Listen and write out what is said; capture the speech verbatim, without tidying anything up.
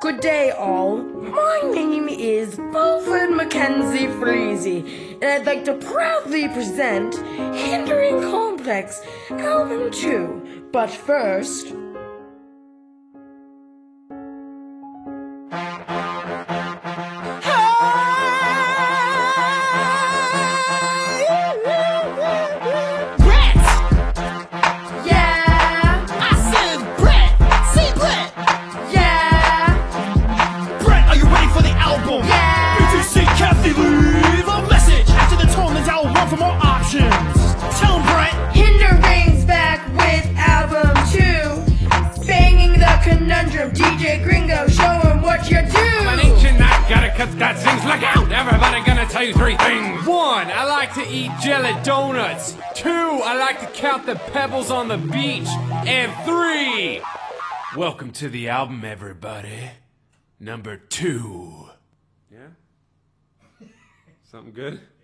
Good day, all. My name is Fulford Mackenzie Freezy, and I'd like to proudly present Hindering Complex Album two. But first... Conundrum, D J Gringo, show him what you do! I'm an ancient knight, gotta cut that things. Look out! Everybody gonna tell you three things. One, I like to eat jelly donuts. Two, I like to count the pebbles on the beach. And three, welcome to the album, everybody. Number two. Yeah? Something good?